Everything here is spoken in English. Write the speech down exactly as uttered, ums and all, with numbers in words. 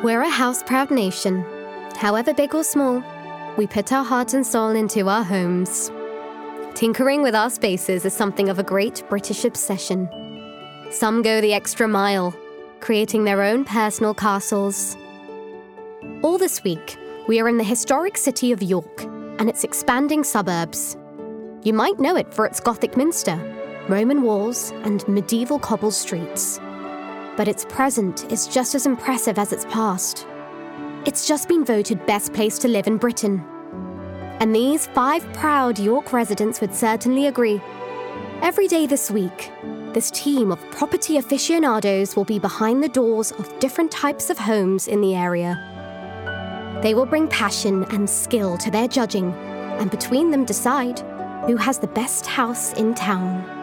We're a house-proud nation. However big or small, we put our heart and soul into our homes. Tinkering with our spaces is something of a great British obsession. Some go the extra mile, creating their own personal castles. All this week, we are in the historic city of York and its expanding suburbs. You might know it for its Gothic minster, Roman walls, and medieval cobbled streets. But its present is just as impressive as its past. It's just been voted best place to live in Britain. And these five proud York residents would certainly agree. Every day this week, this team of property aficionados will be behind the doors of different types of homes in the area. They will bring passion and skill to their judging, and between them decide who has the best house in town.